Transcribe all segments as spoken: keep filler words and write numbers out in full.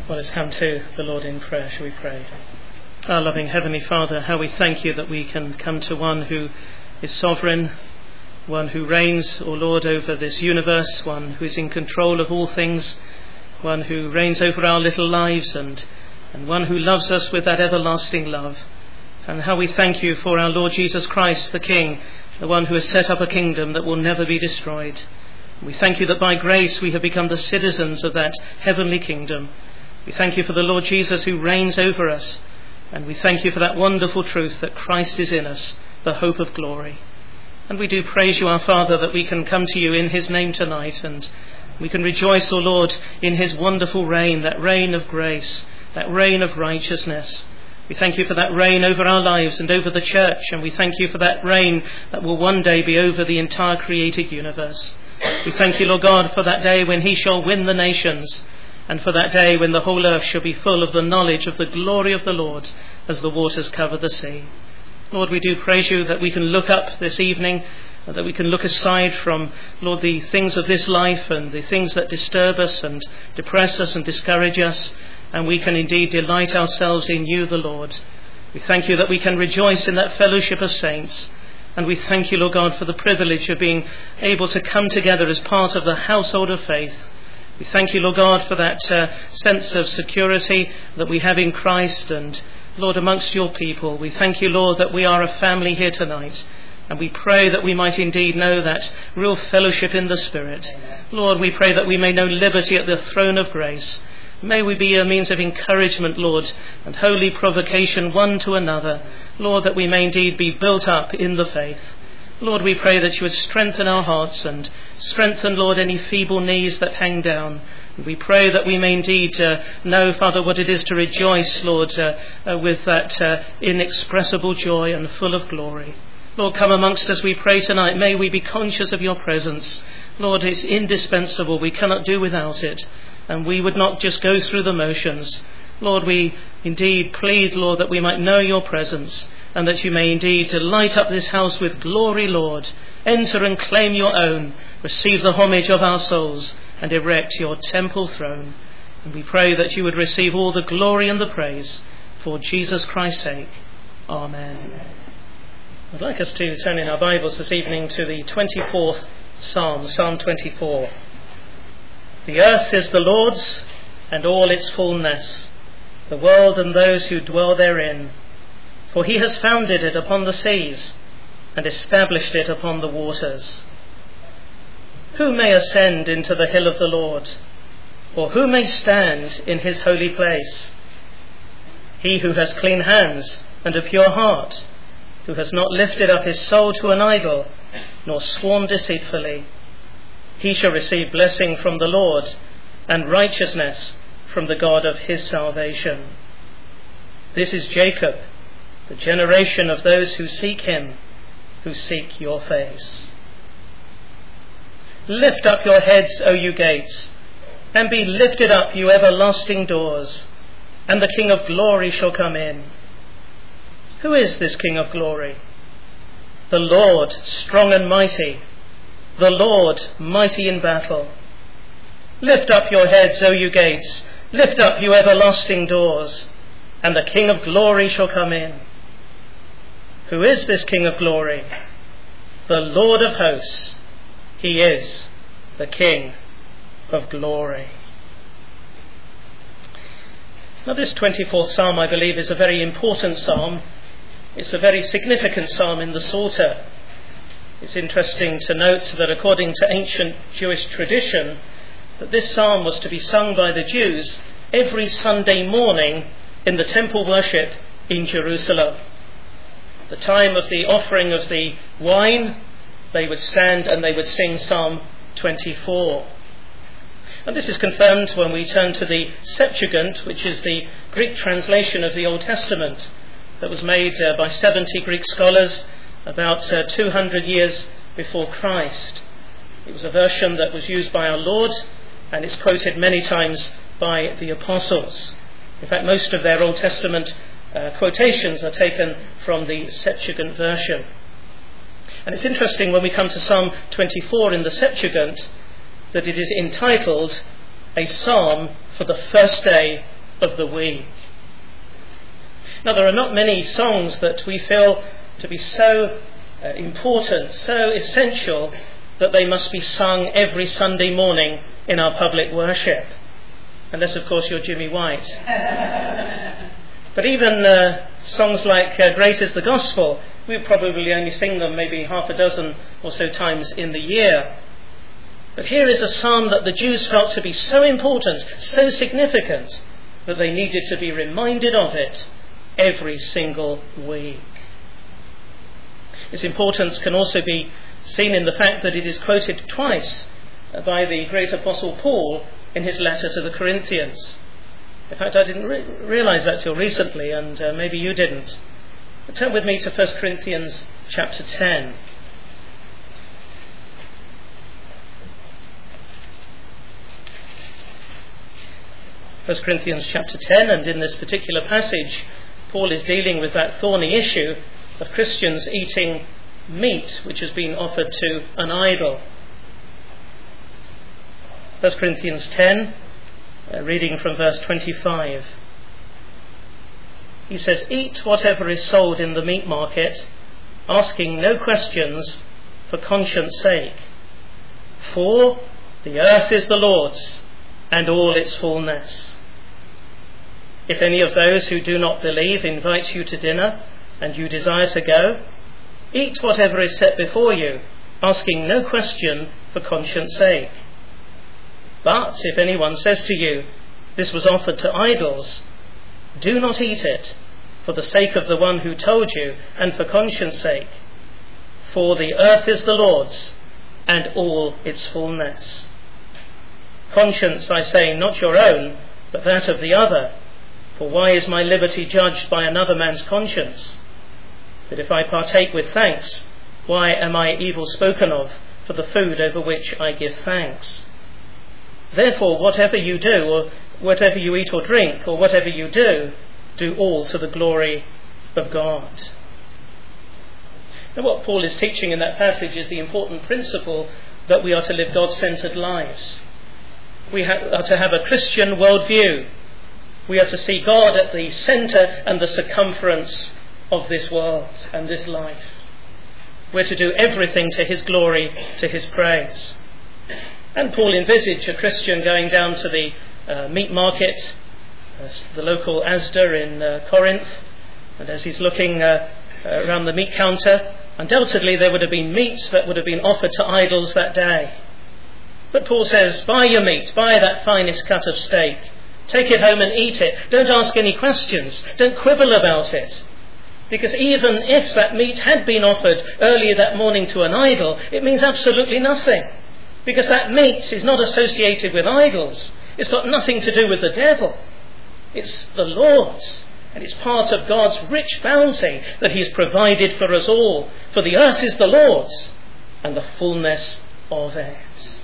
Let us come to the Lord in prayer. Shall we pray? Our loving Heavenly Father, how we thank you that we can come to one who is sovereign, one who reigns, O Lord, over this universe, one who is in control of all things, one who reigns over our little lives, and, and one who loves us with that everlasting love. And how we thank you for our Lord Jesus Christ, the King, the one who has set up a kingdom that will never be destroyed. We thank you that by grace we have become the citizens of that heavenly kingdom. We thank you for the Lord Jesus who reigns over us. And we thank you for that wonderful truth that Christ is in us, the hope of glory. And we do praise you, our Father, that we can come to you in his name tonight, and we can rejoice, O Lord, in his wonderful reign, that reign of grace, that reign of righteousness. We thank you for that reign over our lives and over the church, and we thank you for that reign that will one day be over the entire created universe. We thank you, Lord God, for that day when he shall win the nations, and for that day when the whole earth shall be full of the knowledge of the glory of the Lord as the waters cover the sea. Lord, we do praise you that we can look up this evening, that we can look aside from, Lord, the things of this life and the things that disturb us and depress us and discourage us, and we can indeed delight ourselves in you, the Lord. We thank you that we can rejoice in that fellowship of saints, and we thank you, Lord God, for the privilege of being able to come together as part of the household of faith. We thank you, Lord God, for that uh, sense of security that we have in Christ and, Lord, amongst your people. We thank you, Lord, that we are a family here tonight. And we pray that we might indeed know that real fellowship in the Spirit. Lord, we pray that we may know liberty at the throne of grace. May we be a means of encouragement, Lord, and holy provocation one to another. Lord, that we may indeed be built up in the faith. Lord, we pray that you would strengthen our hearts and strengthen, Lord, any feeble knees that hang down. We pray that we may indeed uh, know, Father, what it is to rejoice, Lord, uh, uh, with that uh, inexpressible joy and full of glory. Lord, come amongst us, we pray tonight. May we be conscious of your presence. Lord, it's indispensable. We cannot do without it. And we would not just go through the motions. Lord, we indeed plead, Lord, that we might know your presence, and that you may indeed light up this house with glory, Lord. Enter and claim your own. Receive the homage of our souls and erect your temple throne. And we pray that you would receive all the glory and the praise for Jesus Christ's sake. Amen. I'd like us to turn in our Bibles this evening to the twenty-fourth Psalm, Psalm twenty-four. The earth is the Lord's and all its fullness, the world and those who dwell therein. For he has founded it upon the seas and established it upon the waters. Who may ascend into the hill of the Lord, or who may stand in his holy place? He who has clean hands and a pure heart, who has not lifted up his soul to an idol, nor sworn deceitfully. He shall receive blessing from the Lord, and righteousness from the God of his salvation. This is Jacob, the generation of those who seek him, who seek your face. Lift up your heads, O you gates, and be lifted up, you everlasting doors, and the King of glory shall come in. Who is this King of glory? The Lord, strong and mighty, the Lord, mighty in battle. Lift up your heads, O you gates, lift up, you everlasting doors, and the King of glory shall come in. Who is this King of glory? The Lord of hosts. He is the King of glory. Now, this twenty-fourth Psalm, I believe, is a very important psalm. It's a very significant psalm in the Psalter. It's interesting to note that according to ancient Jewish tradition, that this psalm was to be sung by the Jews every Sunday morning in the temple worship in Jerusalem. The time of the offering of the wine, they would stand and they would sing Psalm twenty-four. And this is confirmed when we turn to the Septuagint, which is the Greek translation of the Old Testament that was made uh, by seventy Greek scholars about uh, two hundred years before Christ. It was a version that was used by our Lord, and it's quoted many times by the apostles. In fact, most of their Old Testament uh, quotations are taken from the Septuagint version. And it's interesting when we come to Psalm twenty-four in the Septuagint that it is entitled a psalm for the first day of the week. Now, there are not many songs that we feel to be so uh, important, so essential, that they must be sung every Sunday morning in our public worship. Unless, of course, you're Jimmy White. But even uh, songs like uh, Great is the Gospel, we probably only sing them maybe half a dozen or so times in the year. But here is a psalm that the Jews felt to be so important, so significant, that they needed to be reminded of it every single week. Its importance can also be seen in the fact that it is quoted twice by the great apostle Paul in his letter to the Corinthians. In fact, I didn't re- realise that till recently, and uh, maybe you didn't. But turn with me to First Corinthians chapter ten. First Corinthians chapter ten, and in this particular passage, Paul is dealing with that thorny issue of Christians eating meat which has been offered to an idol. First Corinthians ten, uh, reading from verse twenty-five. He says, "Eat whatever is sold in the meat market, asking no questions for conscience sake. For the earth is the Lord's, and all its fullness. If any of those who do not believe invites you to dinner, and you desire to go, eat whatever is set before you, asking no question for conscience sake. But if anyone says to you, 'This was offered to idols,' do not eat it, for the sake of the one who told you, and for conscience sake. For the earth is the Lord's, and all its fullness. Conscience, I say, not your own, but that of the other. For why is my liberty judged by another man's conscience? But if I partake with thanks, why am I evil spoken of for the food over which I give thanks? Therefore, whatever you do, or whatever you eat or drink, or whatever you do, do all to the glory of God." Now, what Paul is teaching in that passage is the important principle that we are to live God-centered lives. We are to have a Christian worldview. We are to see God at the centre and the circumference of this world and this life. We're to do everything to his glory, to his praise. And Paul envisaged a Christian going down to the uh, meat market, uh, the local Asda in uh, Corinth, and as he's looking uh, uh, around the meat counter, undoubtedly there would have been meat that would have been offered to idols that day. But Paul says, buy your meat, buy that finest cut of steak, take it home and eat it. Don't ask any questions, don't quibble about it. Because even if that meat had been offered earlier that morning to an idol, it means absolutely nothing. Because that meat is not associated with idols. It's got nothing to do with the devil. It's the Lord's. And it's part of God's rich bounty that he's provided for us all. For the earth is the Lord's, and the fullness of it.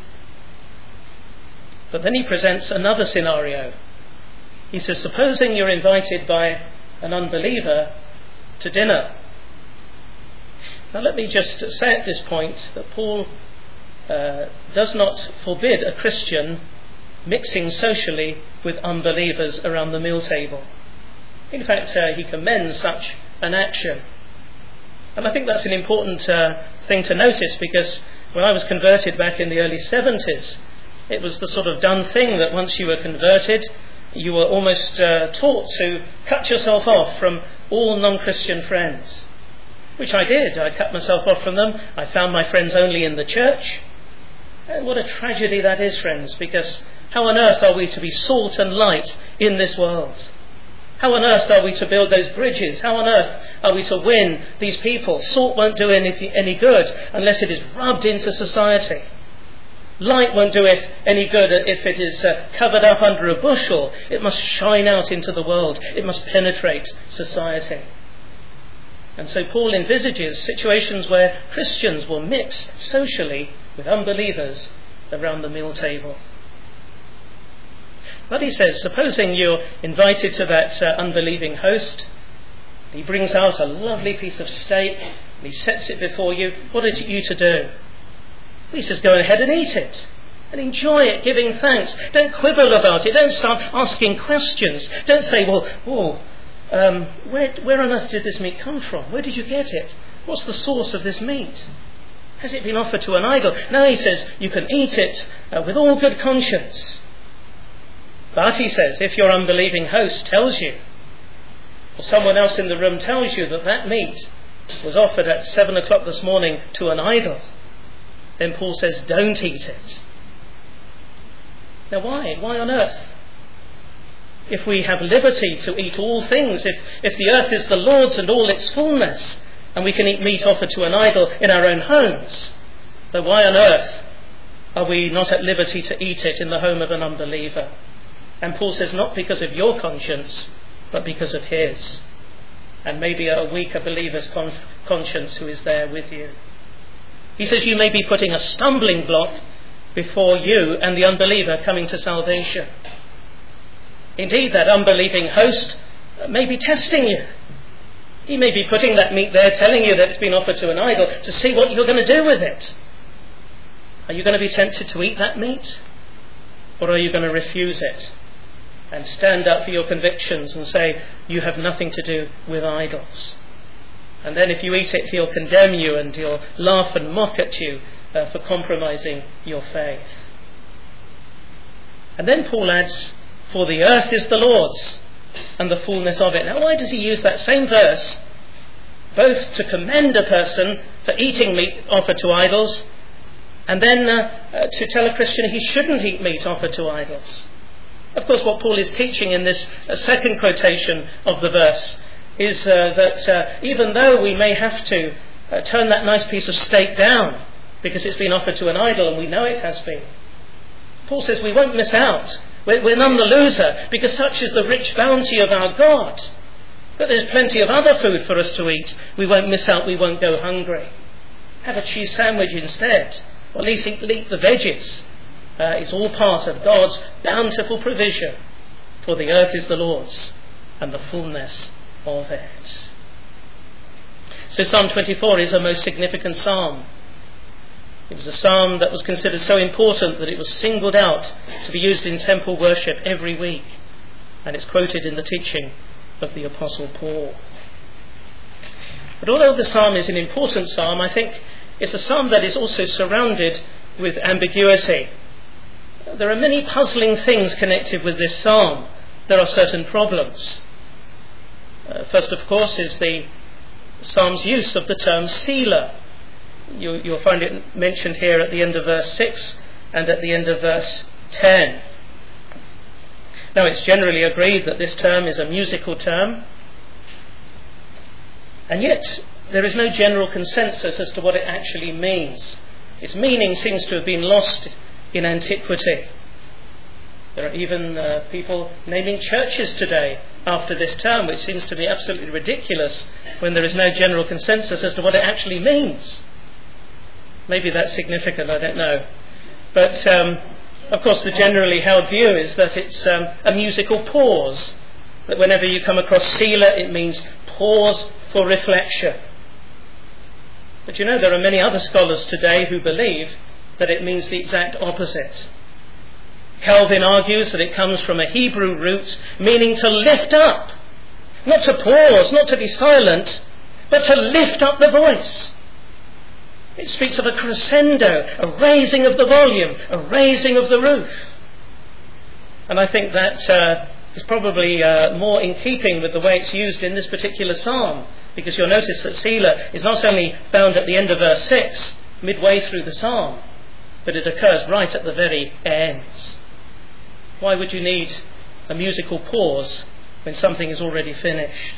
But then he presents another scenario. He says, supposing you're invited by an unbeliever to dinner. Now let me just say at this point that Paul uh, does not forbid a Christian mixing socially with unbelievers around the meal table. In fact, uh, he commends such an action. And I think that's an important uh, thing to notice, because when I was converted back in the early seventies, it was the sort of done thing that once you were converted, you were almost uh, taught to cut yourself off from all non-Christian friends. Which I did. I cut myself off from them. I found my friends only in the church. And what a tragedy that is, friends, because how on earth are we to be salt and light in this world? How on earth are we to build those bridges? How on earth are we to win these people? Salt won't do any, any good unless it is rubbed into society. Light won't do it any good if it is uh, covered up under a bushel. It must shine out into the world. It must penetrate society. And so Paul envisages situations where Christians will mix socially with unbelievers around the meal table. But he says, supposing you're invited to that uh, unbelieving host, he brings out a lovely piece of steak, and he sets it before you. What are you to do? He says, go ahead and eat it. and enjoy it, giving thanks. Don't quibble about it. Don't start asking questions. Don't say, well, oh, um, where, where on earth did this meat come from? Where did you get it? What's the source of this meat? Has it been offered to an idol? No, he says, you can eat it uh, with all good conscience. But, he says, if your unbelieving host tells you, or someone else in the room tells you that that meat was offered at seven o'clock this morning to an idol, then Paul says, don't eat it. Now why? Why on earth? If we have liberty to eat all things, if, if the earth is the Lord's and all its fullness, and we can eat meat offered to an idol in our own homes, then why on earth are we not at liberty to eat it in the home of an unbeliever? And Paul says, not because of your conscience, but because of his. And maybe a weaker believer's con- conscience who is there with you. He says you may be putting a stumbling block before you and the unbeliever coming to salvation. Indeed, that unbelieving host may be testing you. He may be putting that meat there, telling you that it's been offered to an idol, to see what you're going to do with it. Are you going to be tempted to eat that meat? Or are you going to refuse it and stand up for your convictions and say, you have nothing to do with idols? And then if you eat it, he'll condemn you and he'll laugh and mock at you uh, for compromising your faith. And then Paul adds, for the earth is the Lord's and the fullness of it. Now why does he use that same verse, both to commend a person for eating meat offered to idols, and then uh, uh, to tell a Christian he shouldn't eat meat offered to idols? Of course, what Paul is teaching in this uh, second quotation of the verse is uh, that uh, even though we may have to uh, turn that nice piece of steak down because it's been offered to an idol, and we know it has been, Paul says we won't miss out. We're, we're none the loser, because such is the rich bounty of our God, that there's plenty of other food for us to eat. We won't miss out, we won't go hungry. Have a cheese sandwich instead, or at least eat, eat the veggies. Uh, it's all part of God's bountiful provision, for the earth is the Lord's and the fullness of it. So Psalm twenty-four is a most significant psalm. It was a psalm that was considered so important that it was singled out to be used in temple worship every week, and it's quoted in the teaching of the Apostle Paul. But although the psalm is an important psalm, I think it's a psalm that is also surrounded with ambiguity. There are many puzzling things connected with this psalm. There are certain problems. Uh, first, of course, is the psalm's use of the term Selah. You, you'll find it mentioned here at the end of verse six and at the end of verse ten. Now, it's generally agreed that this term is a musical term, and yet there is no general consensus as to what it actually means. Its meaning seems to have been lost in antiquity. There are even uh, people naming churches today after this term, which seems to be absolutely ridiculous when there is no general consensus as to what it actually means. Maybe that's significant, I don't know. But, um, of course, the generally held view is that it's um, a musical pause. That whenever you come across Selah, it means pause for reflection. But you know, there are many other scholars today who believe that it means the exact opposite. Calvin argues that it comes from a Hebrew root meaning to lift up. Not to pause, not to be silent, but to lift up the voice. It speaks of a crescendo, a raising of the volume, a raising of the roof. And I think that uh, is probably uh, more in keeping with the way it's used in this particular psalm, because you'll notice that Selah is not only found at the end of verse six, midway through the psalm, but it occurs right at the very end. Why would you need a musical pause when something is already finished?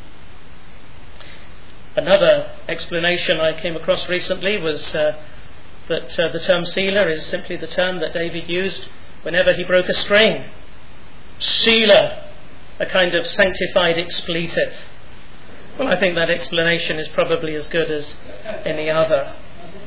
Another explanation I came across recently was uh, that uh, the term Selah is simply the term that David used whenever he broke a string. Selah, a kind of sanctified expletive. Well, I think that explanation is probably as good as any other.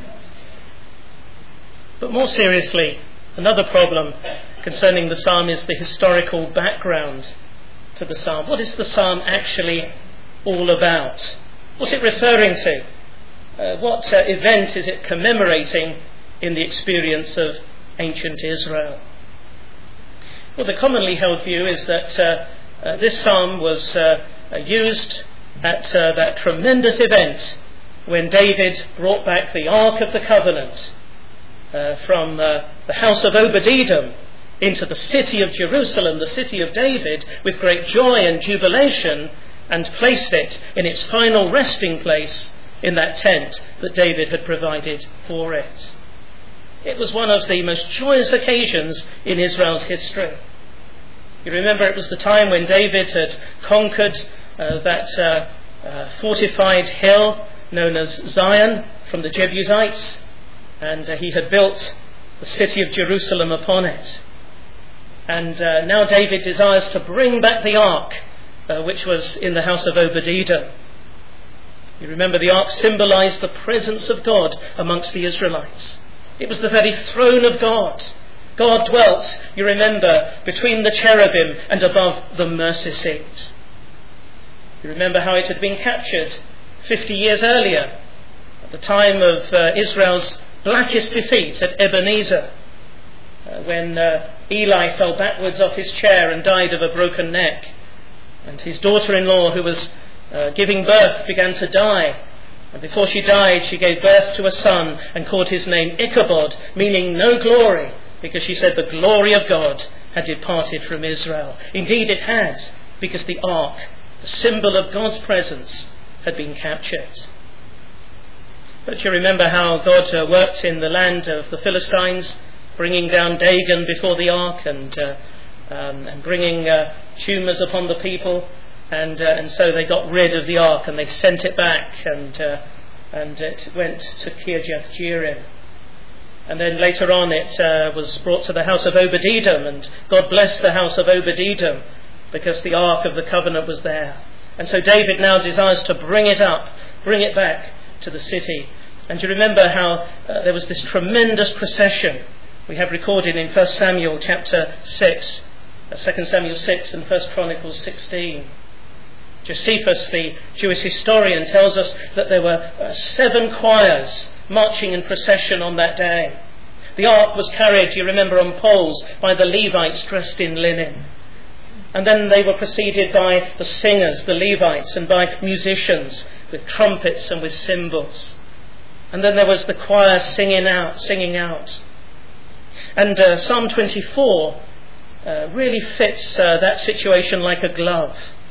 But more seriously, another problem concerning the psalm is the historical background to the psalm. What is the psalm actually all about? What's it referring to? Uh, what uh, event is it commemorating in the experience of ancient Israel. Well, the commonly held view is that uh, uh, this psalm was uh, uh, used at uh, that tremendous event when David brought back the Ark of the Covenant uh, from uh, the house of Obed-Edom into the city of Jerusalem, the city of David, with great joy and jubilation, and placed it in its final resting place in that tent that David had provided for it. It was one of the most joyous occasions in Israel's history. You remember it was the time when David had conquered uh, that uh, uh, fortified hill known as Zion from the Jebusites, and uh, he had built the city of Jerusalem upon it. And uh, now David desires to bring back the ark, uh, which was in the house of Obed-Edom. You remember the ark symbolized the presence of God amongst the Israelites. It was the very throne of God. God dwelt, you remember, between the cherubim and above the mercy seat. You remember how it had been captured fifty years earlier, at the time of uh, Israel's blackest defeat at Ebenezer, uh, when uh, Eli fell backwards off his chair and died of a broken neck, and his daughter-in-law, who was uh, giving birth, began to die. And before she died, she gave birth to a son and called his name Ichabod, meaning no glory, because she said the glory of God had departed from Israel. Indeed it had, because the ark, the symbol of God's presence, had been captured. But you remember how God uh, worked in the land of the Philistines, bringing down Dagon before the ark, and uh, um, and bringing uh, tumours upon the people, and uh, and so they got rid of the ark and they sent it back, and uh, and it went to Kirjath Jearim. And then later on it uh, was brought to the house of Obed-Edom, and God blessed the house of Obed-Edom because the ark of the covenant was there. And so David now desires to bring it up, bring it back to the city. And you remember how uh, there was this tremendous procession we have recorded in First Samuel chapter six, uh, Second Samuel six and First Chronicles sixteen. Josephus, the Jewish historian, tells us that there were uh, seven choirs marching in procession on that day. The ark was carried, you remember, on poles by the Levites dressed in linen. And then they were preceded by the singers, the Levites, and by musicians with trumpets and with cymbals. And then there was the choir singing out, singing out. And uh, Psalm twenty-four uh, really fits uh, that situation like a glove.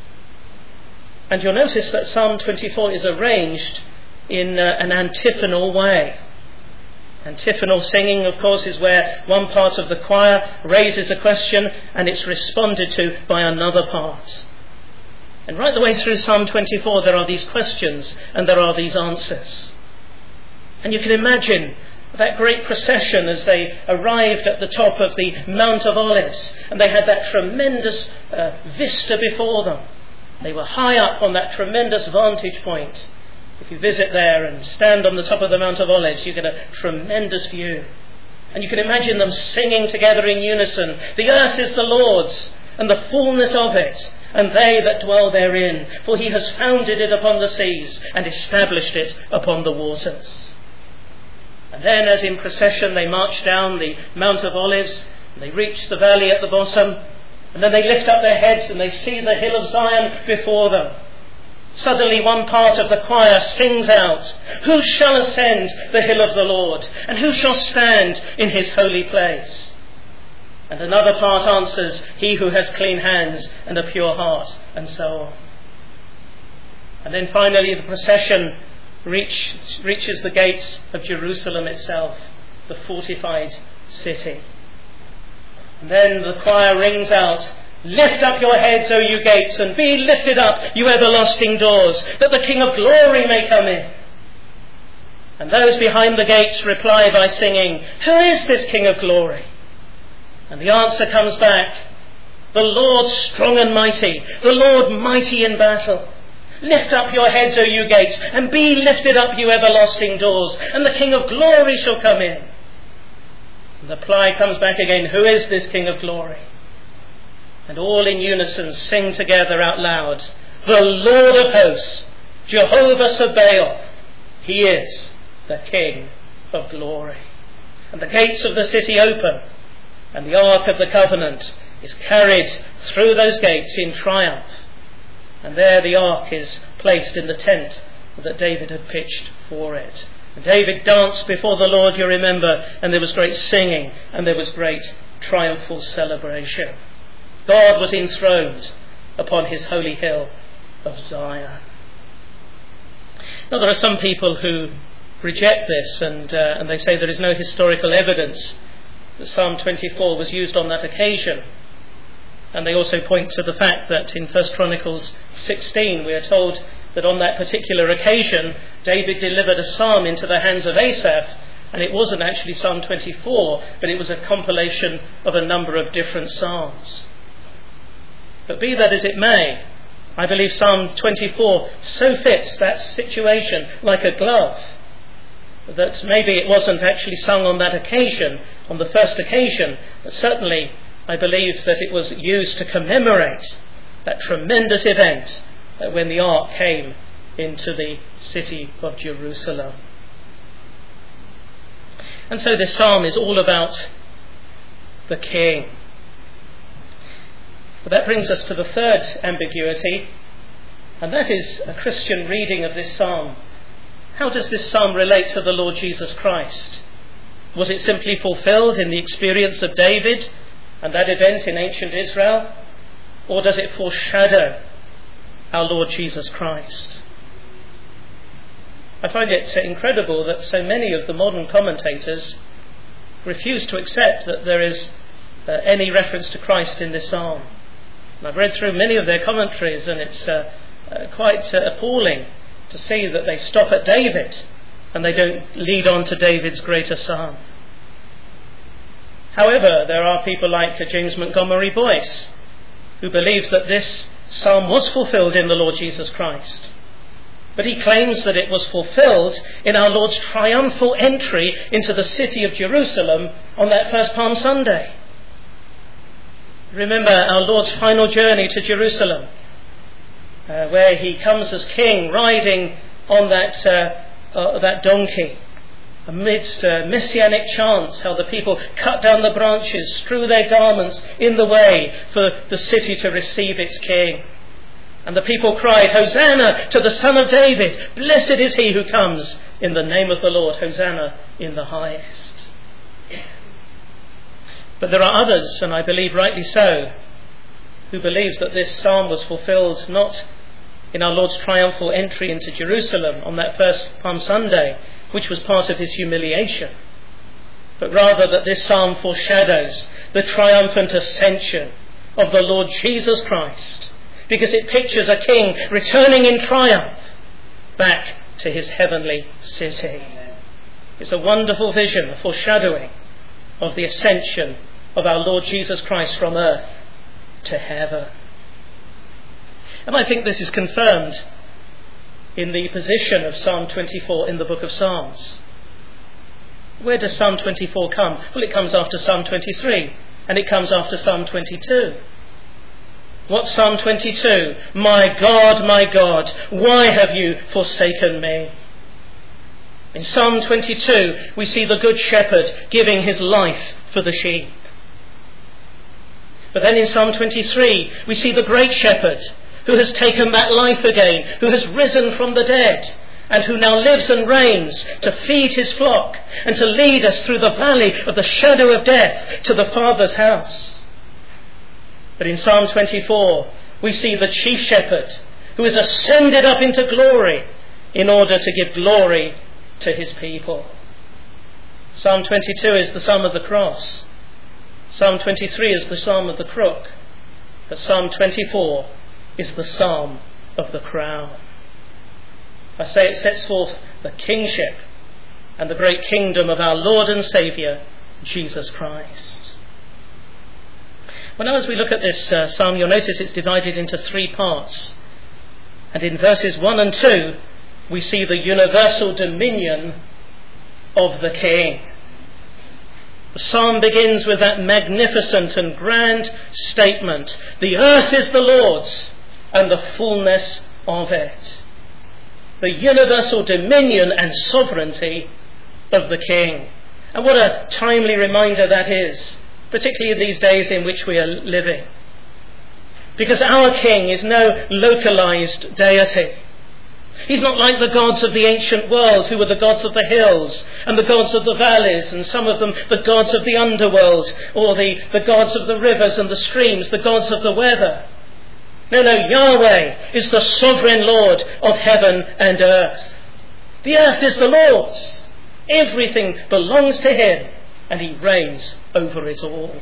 And you'll notice that Psalm twenty-four is arranged in uh, an antiphonal way. Antiphonal singing, of course, is where one part of the choir raises a question and it's responded to by another part. And right the way through Psalm twenty-four there are these questions and there are these answers. And you can imagine that great procession as they arrived at the top of the Mount of Olives, and they had that tremendous uh, vista before them. They were high up on that tremendous vantage point. If you visit there and stand on the top of the Mount of Olives, you get a tremendous view. And you can imagine them singing together in unison, "The earth is the Lord's, and the fullness of it, and they that dwell therein. For he has founded it upon the seas, and established it upon the waters." And then, as in procession they march down the Mount of Olives, and they reach the valley at the bottom, and then they lift up their heads and they see the hill of Zion before them. Suddenly one part of the choir sings out, "Who shall ascend the hill of the Lord? And who shall stand in his holy place?" And another part answers, "He who has clean hands and a pure heart," and so on. And then finally the procession reach, reaches the gates of Jerusalem itself, the fortified city. And then the choir rings out, "Lift up your heads, O you gates, and be lifted up, you everlasting doors, that the King of glory may come in." And those behind the gates reply by singing, "Who is this King of glory?" And the answer comes back, "The Lord strong and mighty, the Lord mighty in battle. Lift up your heads, O you gates, and be lifted up, you everlasting doors, and the King of glory shall come in." And the reply comes back again, "Who is this King of glory?" And all in unison sing together out loud, "The Lord of hosts, Jehovah Sabaoth, he is the King of glory." and the gates of the city open, and the Ark of the Covenant is carried through those gates in triumph. And there the Ark is placed in the tent that David had pitched for it. And David danced before the Lord, you remember, and there was great singing, and there was great triumphal celebration. God was enthroned upon his holy hill of Zion. Now there are some people who reject this, and, uh, and they say there is no historical evidence that Psalm twenty-four was used on that occasion. And they also point to the fact that in First Chronicles sixteen we are told that on that particular occasion David delivered a psalm into the hands of Asaph, and it wasn't actually Psalm twenty-four, but it was a compilation of a number of different psalms. But be that as it may, I believe Psalm twenty-four so fits that situation like a glove that maybe it wasn't actually sung on that occasion, on the first occasion, but certainly I believe that it was used to commemorate that tremendous event when the ark came into the city of Jerusalem. And so this psalm is all about the king. But that brings us to the third ambiguity, and that is a Christian reading of this psalm. How does this psalm relate to the Lord Jesus Christ? Was it simply fulfilled in the experience of David and that event in ancient Israel? Or does it foreshadow our Lord Jesus Christ? I find it incredible that so many of the modern commentators refuse to accept that there is uh, any reference to Christ in this psalm. And I've read through many of their commentaries, and it's uh, uh, quite uh, appalling to see that they stop at David and they don't lead on to David's greater psalm. However, there are people like James Montgomery Boyce who believes that this psalm was fulfilled in the Lord Jesus Christ. But he claims that it was fulfilled in our Lord's triumphal entry into the city of Jerusalem on that first Palm Sunday. Remember our Lord's final journey to Jerusalem, uh, where he comes as king riding on that, uh, uh, that donkey. Amidst uh, messianic chants, how the people cut down the branches, strew their garments in the way for the city to receive its king. And the people cried, Hosanna to the Son of David! Blessed is he who comes in the name of the Lord! Hosanna in the highest. But there are others, and I believe rightly so, who believes that this psalm was fulfilled not in our Lord's triumphal entry into Jerusalem on that first Palm Sunday, which was part of his humiliation, but rather that this psalm foreshadows the triumphant ascension of the Lord Jesus Christ, because it pictures a king returning in triumph back to his heavenly city. It's a wonderful vision, a foreshadowing of the ascension of our Lord Jesus Christ from earth to heaven. And I think this is confirmed in the position of Psalm twenty-four in the book of Psalms. Where does Psalm twenty-four come? Well, it comes after Psalm twenty-three, and it comes after Psalm twenty-two. What's Psalm twenty-two? My God, my God, why have you forsaken me? In Psalm twenty-two, we see the Good Shepherd giving his life for the sheep. But then in Psalm twenty-three, we see the Great Shepherd who has taken back life again, who has risen from the dead, and who now lives and reigns to feed his flock and to lead us through the valley of the shadow of death to the Father's house. But in Psalm twenty-four, we see the Chief Shepherd who has ascended up into glory in order to give glory to his people. Psalm twenty-two is the Psalm of the cross. Psalm twenty-three is the Psalm of the crook. But Psalm twenty-four is the Psalm of the crown. I say it sets forth the kingship and the great kingdom of our Lord and Saviour, Jesus Christ. Well, now as we look at this uh, psalm, you'll notice it's divided into three parts. And in verses one and two, we see the universal dominion of the King. The psalm begins with that magnificent and grand statement, the earth is the Lord's and the fullness of it. The universal dominion and sovereignty of the King. And what a timely reminder that is, particularly in these days in which we are living. Because our King is no localized deity. He's not like the gods of the ancient world, who were the gods of the hills and the gods of the valleys, and some of them the gods of the underworld, or the, the gods of the rivers and the streams, the gods of the weather. No, no, Yahweh is the sovereign Lord of heaven and earth. The earth is the Lord's. Everything belongs to him, and he reigns over it all.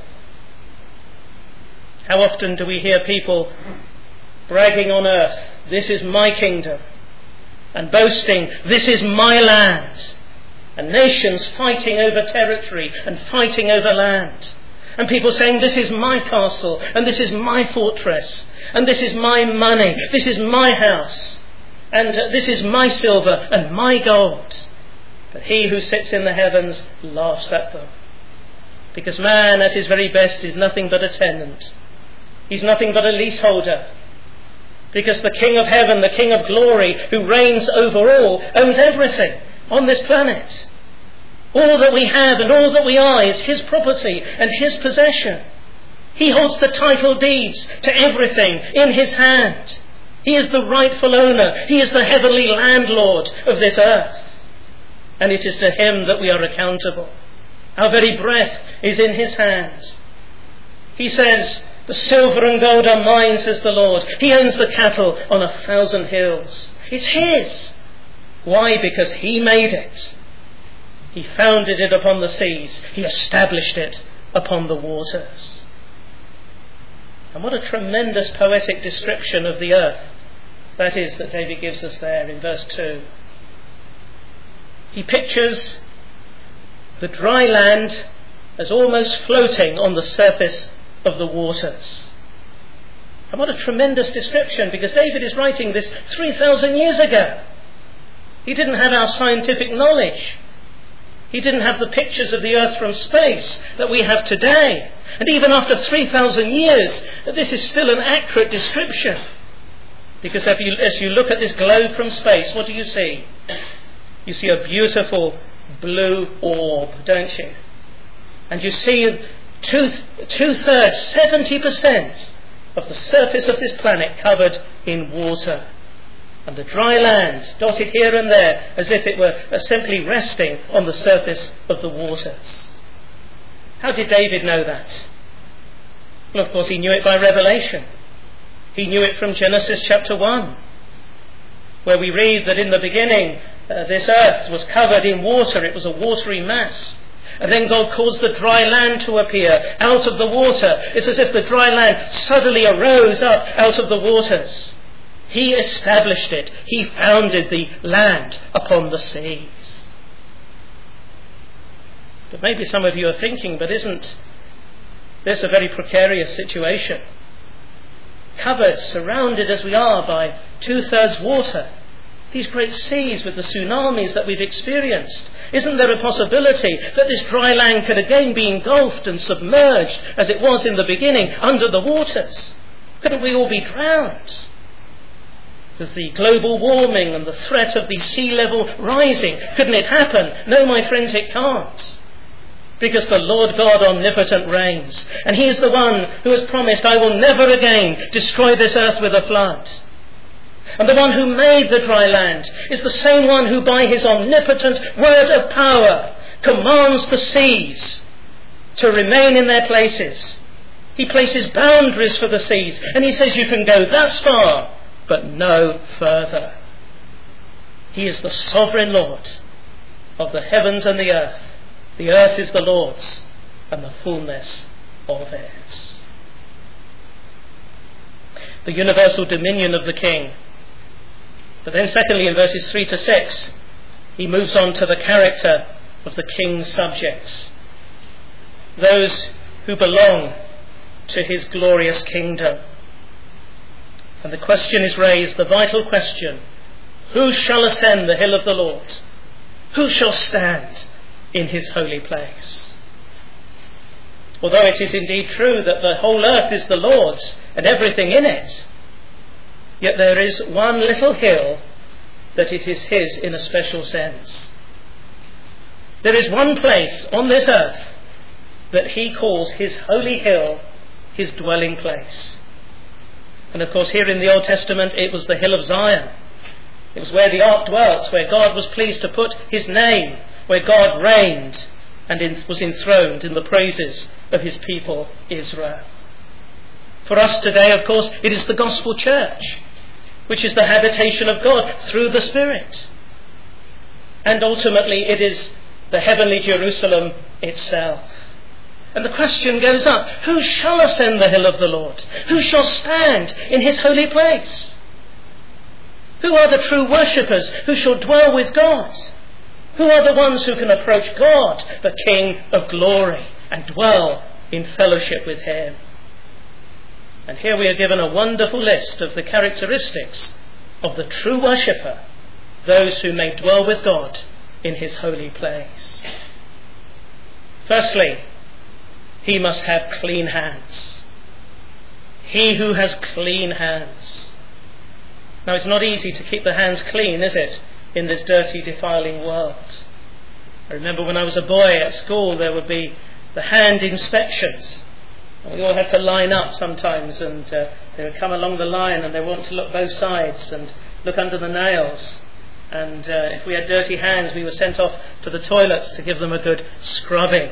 How often do we hear people bragging on earth, this is my kingdom, and boasting, this is my land, and nations fighting over territory and fighting over land, and people saying, this is my castle, and this is my fortress, and this is my money, this is my house, and uh, this is my silver and my gold. But he who sits in the heavens laughs at them. Because man at his very best is nothing but a tenant. He's nothing but a leaseholder. Because the King of heaven, the King of glory, who reigns over all, owns everything on this planet. All that we have and all that we are is his property and his possession. He holds the title deeds to everything in his hand. He is the rightful owner. He is the heavenly landlord of this earth. And it is to him that we are accountable. Our very breath is in his hands. He says, the silver and gold are mine, says the Lord. He owns the cattle on a thousand hills. It's his. Why? Because he made it. He founded it upon the seas. He established it upon the waters. And what a tremendous poetic description of the earth that is that David gives us there in verse two. He pictures the dry land as almost floating on the surface of the waters. And what a tremendous description, because David is writing this three thousand years ago. He didn't have our scientific knowledge. He didn't have the pictures of the earth from space that we have today. And even after three thousand years, this is still an accurate description. Because if you, as you look at this globe from space, what do you see? You see a beautiful blue orb, don't you? And you see two, two-thirds, seventy percent of the surface of this planet covered in water. And the dry land dotted here and there as if it were simply resting on the surface of the waters. How did David know that? Well, of course, he knew it by revelation. He knew it from Genesis chapter one, where we read that in the beginning uh, this earth was covered in water. It was a watery mass. And then God caused the dry land to appear out of the water. It's as if the dry land suddenly arose up out of the waters. He established it. He founded the land upon the seas. But maybe some of you are thinking, but isn't this a very precarious situation? Covered, surrounded as we are by two-thirds water. These great seas with the tsunamis that we've experienced. Isn't there a possibility that this dry land could again be engulfed and submerged as it was in the beginning under the waters? Couldn't we all be drowned? There's the global warming and the threat of the sea level rising. Couldn't it happen? No, my friends, it can't. Because the Lord God omnipotent reigns. And he is the one who has promised, I will never again destroy this earth with a flood. And the one who made the dry land is the same one who by his omnipotent word of power commands the seas to remain in their places. He places boundaries for the seas. And he says you can go that far, but no further. He is the sovereign Lord of the heavens and the earth. The earth is the Lord's, and the fullness of it. The universal dominion of the King. But then secondly, in verses three to six, he moves on to the character of the King's subjects. Those who belong to his glorious kingdom. And the question is raised, the vital question, who shall ascend the hill of the Lord? Who shall stand in his holy place? Although it is indeed true that the whole earth is the Lord's and everything in it, yet there is one little hill that it is his in a special sense. There is one place on this earth that he calls his holy hill, his dwelling place. And of course here in the Old Testament it was the hill of Zion. It was where the ark dwelt, where God was pleased to put his name, where God reigned and in, was enthroned in the praises of his people Israel. For us today, of course, it is the gospel church, which is the habitation of God through the Spirit. And ultimately it is the heavenly Jerusalem itself. And the question goes up, who shall ascend the hill of the Lord? Who shall stand in his holy place? Who are the true worshippers who shall dwell with God? Who are the ones who can approach God, the King of glory, and dwell in fellowship with him? And here we are given a wonderful list of the characteristics of the true worshipper, those who may dwell with God in his holy place. Firstly, he must have clean hands. He who has clean hands. Now it's not easy to keep the hands clean, is it, in this dirty, defiling world? I remember when I was a boy at school, there would be the hand inspections. And we all had to line up sometimes, and uh, they would come along the line and they want to look both sides and look under the nails. And uh, if we had dirty hands, we were sent off to the toilets to give them a good scrubbing.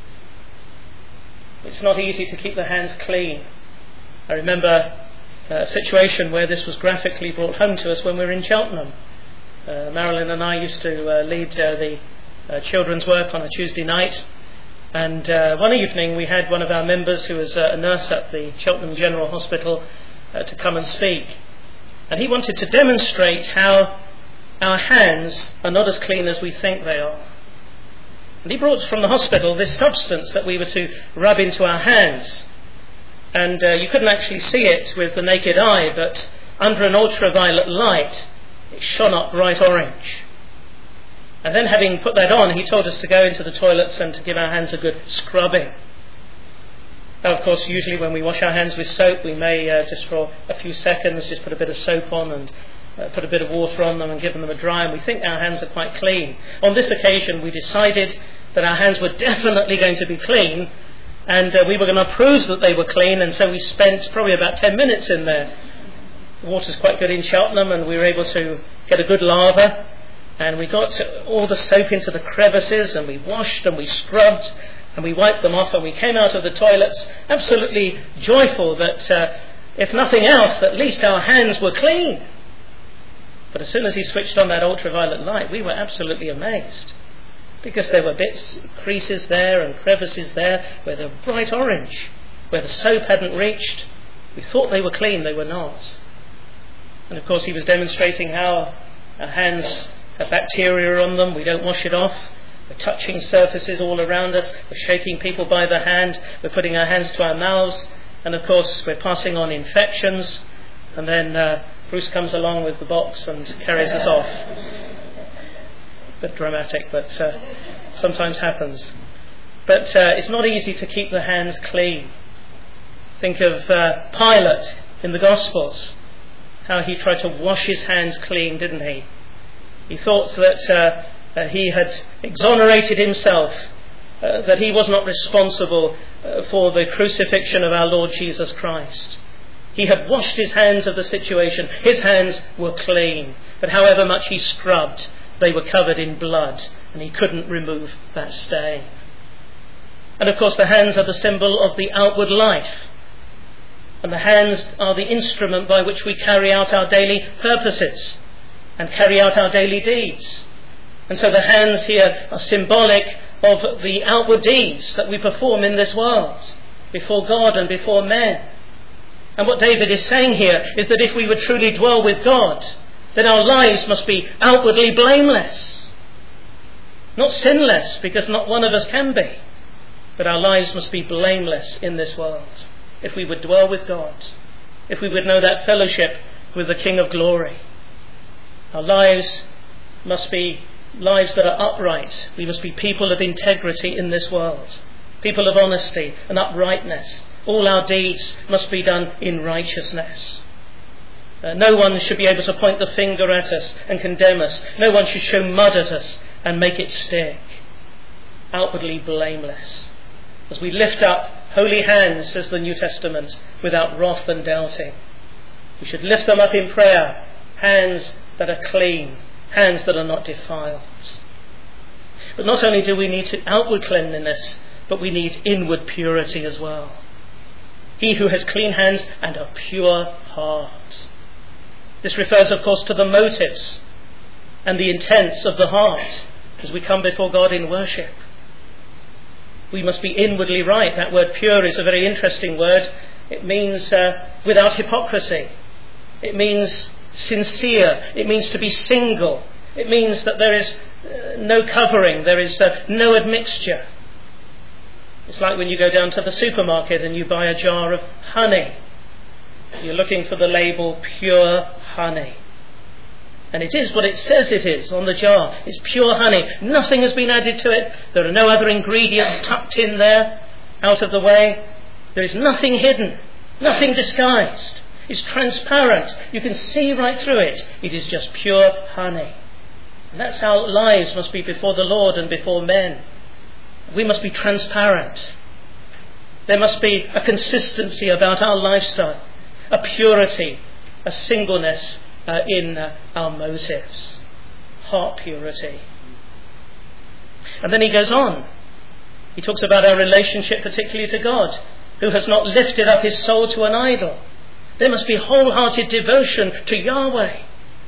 It's not easy to keep the hands clean. I remember a situation where this was graphically brought home to us when we were in Cheltenham. Uh, Marilyn and I used to uh, lead uh, the uh, children's work on a Tuesday night, and uh, one evening we had one of our members who was uh, a nurse at the Cheltenham General Hospital uh, to come and speak, and he wanted to demonstrate how our hands are not as clean as we think they are. And he brought from the hospital this substance that we were to rub into our hands, and uh, you couldn't actually see it with the naked eye, but under an ultraviolet light it shone up bright orange. And then, having put that on, he told us to go into the toilets and to give our hands a good scrubbing. Now, of course, usually when we wash our hands with soap, we may uh, just for a few seconds just put a bit of soap on and uh, put a bit of water on them and give them a dry, and we think our hands are quite clean. On this occasion, we decided that our hands were definitely going to be clean, and uh, we were going to prove that they were clean, and so we spent probably about ten minutes in there. The water's quite good in Cheltenham, and we were able to get a good lather, and we got all the soap into the crevices, and we washed and we scrubbed and we wiped them off, and we came out of the toilets absolutely joyful that uh, if nothing else, at least our hands were clean. But as soon as he switched on that ultraviolet light, we were absolutely amazed, because there were bits, creases there and crevices there where they were bright orange, where the soap hadn't reached. We thought they were clean, they were not. And of course he was demonstrating how our hands have bacteria on them, we don't wash it off, we're touching surfaces all around us, we're shaking people by the hand, we're putting our hands to our mouths, and of course we're passing on infections, and then uh, Bruce comes along with the box and carries us off. A bit dramatic, but uh, sometimes happens. But uh, it's not easy to keep the hands clean. Think of uh, Pilate in the Gospels, how he tried to wash his hands clean, didn't he? He thought that uh, uh, he had exonerated himself, uh, that he was not responsible uh, for the crucifixion of our Lord Jesus Christ. He had washed his hands of the situation. His hands were clean, but however much he scrubbed, they were covered in blood, and he couldn't remove that stain. And of course the hands are the symbol of the outward life, and the hands are the instrument by which we carry out our daily purposes and carry out our daily deeds. And so the hands here are symbolic of the outward deeds that we perform in this world, before God and before men. And what David is saying here is that if we would truly dwell with God, then our lives must be outwardly blameless. Not sinless, because not one of us can be, but our lives must be blameless in this world. If we would dwell with God, if we would know that fellowship with the King of glory, our lives must be lives that are upright. We must be people of integrity in this world, people of honesty and uprightness. All our deeds must be done in righteousness. Uh, no one should be able to point the finger at us and condemn us. No one should show mud at us and make it stick. outwardly blameless. As we lift up holy hands, says the New Testament, without wrath and doubting. We should lift them up in prayer, hands that are clean, hands that are not defiled. But not only do we need to outward cleanliness, but we need inward purity as well. He who has clean hands and a pure heart. This refers, of course, to the motives and the intents of the heart as we come before God in worship. We must be inwardly right. That word pure is a very interesting word. It means uh, without hypocrisy. It means sincere. It means to be single. It means that there is uh, no covering. There is uh, no admixture. It's like when you go down to the supermarket and you buy a jar of honey. You're looking for the label pure honey. And it is what it says it is on the jar. It's pure honey. Nothing has been added to it. There are no other ingredients tucked in there, out of the way. There is nothing hidden, nothing disguised. It's transparent. You can see right through it. It is just pure honey. And that's how lives must be before the Lord and before men. We must be transparent. There must be a consistency about our lifestyle, a purity, a singleness uh, in uh, our motives, heart purity. And then he goes on. He talks about our relationship particularly to God, who has not lifted up his soul to an idol. There must be wholehearted devotion to Yahweh.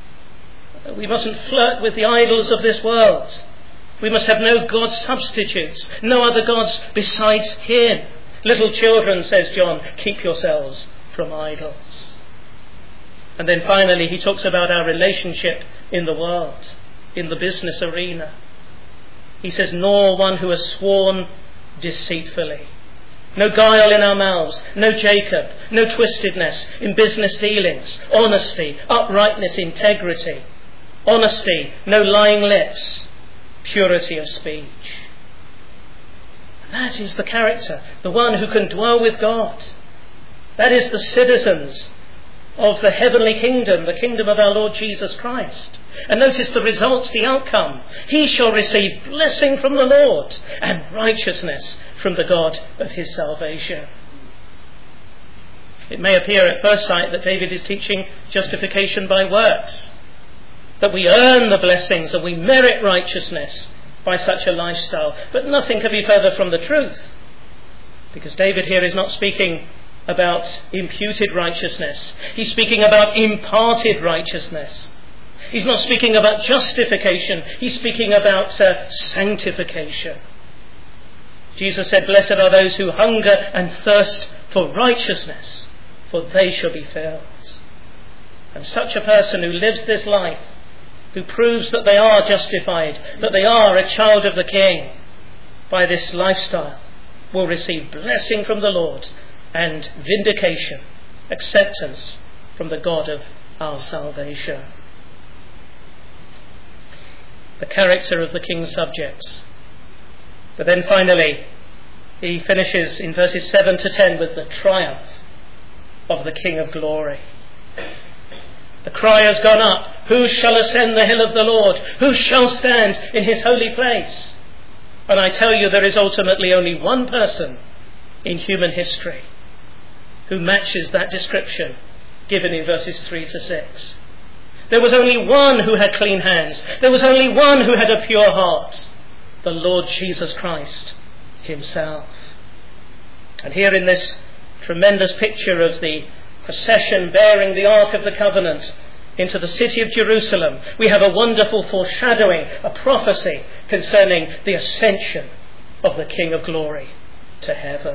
We mustn't flirt with the idols of this world. We must have no God substitutes, no other gods besides him. Little children, says John, keep yourselves from idols. And then finally he talks about our relationship in the world, in the business arena. He says, nor one who has sworn deceitfully. No guile in our mouths, no Jacob, no twistedness in business dealings, honesty, uprightness, integrity. Honesty, no lying lips, purity of speech. That is the character, the one who can dwell with God. That is the citizens of the heavenly kingdom, the kingdom of our Lord Jesus Christ. And notice the results, the outcome. He shall receive blessing from the Lord and righteousness from the God of his salvation. It may appear at first sight that David is teaching justification by works, that we earn the blessings and we merit righteousness by such a lifestyle. But nothing can be further from the truth, because David here is not speaking about imputed righteousness. He's speaking about imparted righteousness. He's not speaking about justification. He's speaking about uh, sanctification. Jesus said, blessed are those who hunger and thirst for righteousness, for they shall be filled. And such a person who lives this life, who proves that they are justified, that they are a child of the King by this lifestyle, will receive blessing from the Lord and vindication, acceptance from the God of our salvation. The character of the King's subjects. But then finally, he finishes in verses seven to ten with the triumph of the King of glory. The cry has gone up, who shall ascend the hill of the Lord? Who shall stand in his holy place? And I tell you, there is ultimately only one person in human history who matches that description given in verses three to six. There was only one who had clean hands. There was only one who had a pure heart. The Lord Jesus Christ himself. And here in this tremendous picture of the procession bearing the Ark of the Covenant into the city of Jerusalem, we have a wonderful foreshadowing, a prophecy concerning the ascension of the King of glory to heaven.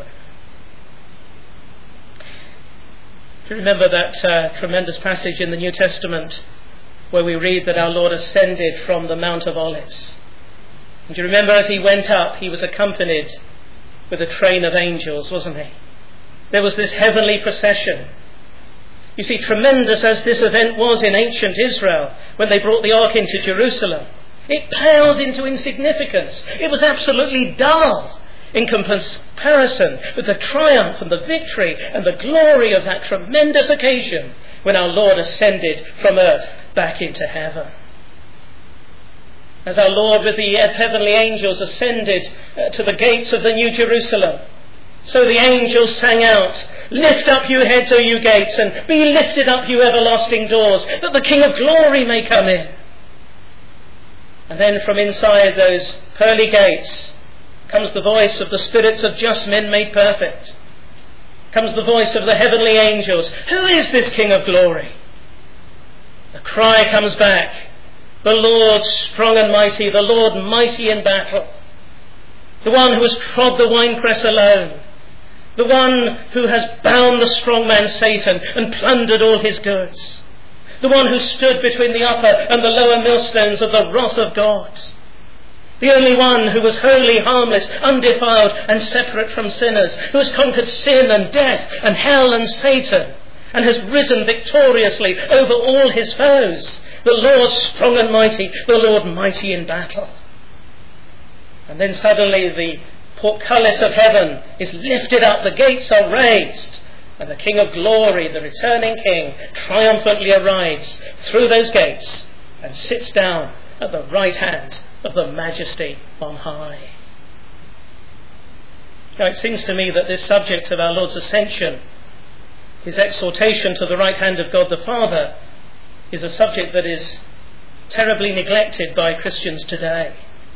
Do you remember that uh, tremendous passage in the New Testament where we read that our Lord ascended from the Mount of Olives? And do you remember as he went up, he was accompanied with a train of angels, wasn't he? There was this heavenly procession. You see, tremendous as this event was in ancient Israel when they brought the ark into Jerusalem, it pales into insignificance. It was absolutely dull in comparison with the triumph and the victory and the glory of that tremendous occasion when our Lord ascended from earth back into heaven. as our Lord with the heavenly angels ascended uh, to the gates of the New Jerusalem, so the angels sang out, "Lift up you heads, O you gates, and be lifted up you everlasting doors, that the King of glory may come in." And then from inside those pearly gates comes the voice of the spirits of just men made perfect. Comes the voice of the heavenly angels. Who is this King of glory? The cry comes back, "The Lord strong and mighty, the Lord mighty in battle. The one who has trod the winepress alone. The one who has bound the strong man Satan and plundered all his goods. The one who stood between the upper and the lower millstones of the wrath of God. The only one who was holy, harmless, undefiled and separate from sinners, who has conquered sin and death and hell and Satan, and has risen victoriously over all his foes. The Lord strong and mighty, the Lord mighty in battle." And then suddenly the portcullis of heaven is lifted up, the gates are raised, and the King of glory, the returning King, triumphantly arrives through those gates and sits down at the right hand of the Majesty on high. Now it seems to me that this subject of our Lord's ascension, his exaltation to the right hand of God the Father, is a subject that is terribly neglected by Christians today.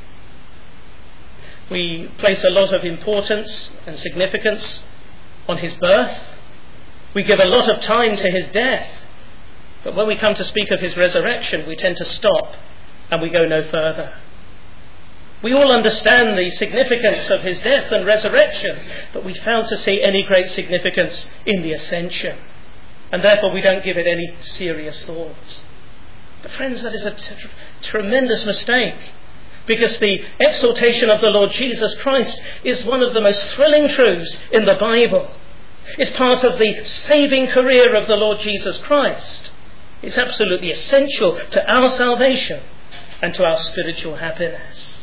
We place a lot of importance and significance on his birth. We give a lot of time to his death. But when we come to speak of his resurrection, we tend to stop and we go no further. We all understand the significance of his death and resurrection, but we fail to see any great significance in the ascension. And therefore we don't give it any serious thought. But friends, that is a t- tremendous mistake. Because the exaltation of the Lord Jesus Christ is one of the most thrilling truths in the Bible. It's part of the saving career of the Lord Jesus Christ. It's absolutely essential to our salvation and to our spiritual happiness.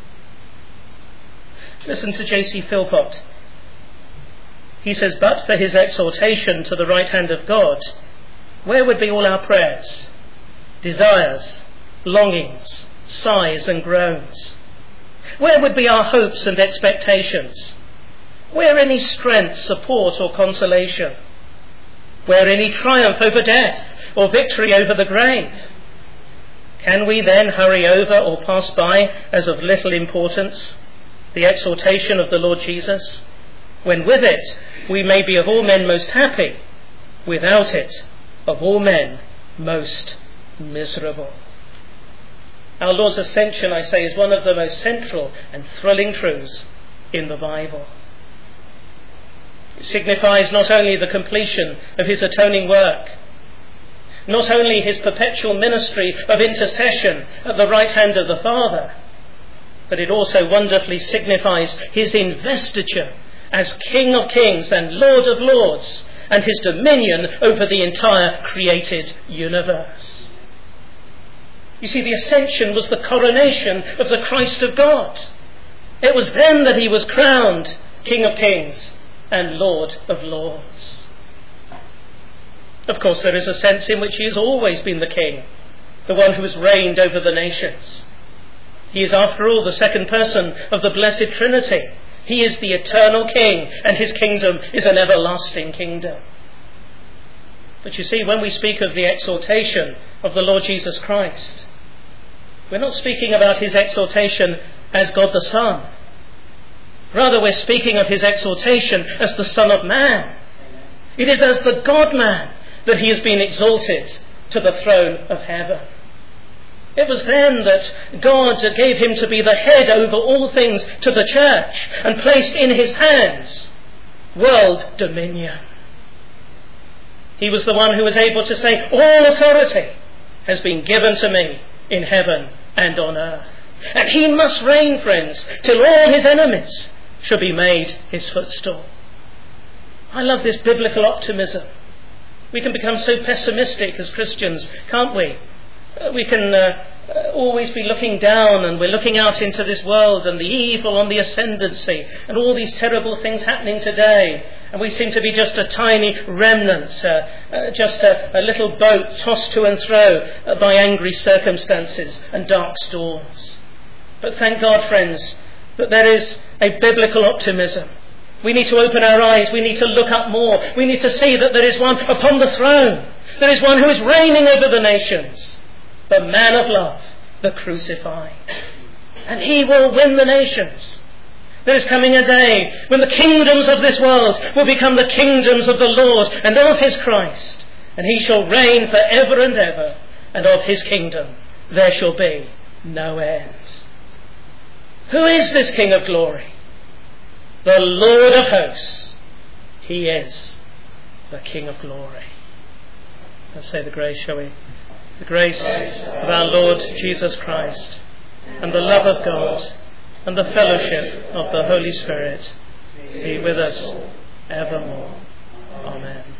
Listen to J C Philpott. He says, "But for his exaltation to the right hand of God, where would be all our prayers, desires, longings, sighs and groans? Where would be our hopes and expectations? Where any strength, support or consolation? Where any triumph over death or victory over the grave? Can we then hurry over or pass by as of little importance the exaltation of the Lord Jesus, when with it we may be of all men most happy, without it of all men most miserable?" Our Lord's ascension, I say, is one of the most central and thrilling truths in the Bible. It signifies not only the completion of his atoning work, not only his perpetual ministry of intercession at the right hand of the Father, but it also wonderfully signifies his investiture as King of Kings and Lord of Lords, and his dominion over the entire created universe. You see, the ascension was the coronation of the Christ of God. It was then that he was crowned King of Kings and Lord of Lords. Of course, there is a sense in which he has always been the King, the one who has reigned over the nations. He is, after all, the second person of the Blessed Trinity. He is the eternal King, and his kingdom is an everlasting kingdom. But you see, when we speak of the exaltation of the Lord Jesus Christ, we're not speaking about his exaltation as God the Son. Rather, we're speaking of his exaltation as the Son of Man. It is as the God-man that he has been exalted to the throne of heaven. It was then that God gave him to be the head over all things to the church and placed in his hands world dominion. He was the one who was able to say, "All authority has been given to me in heaven and on earth." And he must reign, friends, till all his enemies shall be made his footstool. I love this biblical optimism. We can become so pessimistic as Christians, can't we? Uh, we can uh, uh, always be looking down, and we're looking out into this world and the evil on the ascendancy and all these terrible things happening today. And we seem to be just a tiny remnant, uh, uh, just a, a little boat tossed to and fro uh, by angry circumstances and dark storms. But thank God, friends, that there is a biblical optimism. We need to open our eyes. We need to look up more. We need to see that there is one upon the throne. There is one who is reigning over the nations. The man of love, the crucified. And he will win the nations. There is coming a day when the kingdoms of this world will become the kingdoms of the Lord and of his Christ. And he shall reign for ever and ever. And of his kingdom there shall be no end. Who is this King of glory? The Lord of hosts. He is the King of glory. Let's say the grace, shall we? The grace of our Lord Jesus Christ, and the love of God, and the fellowship of the Holy Spirit be with us evermore. Amen.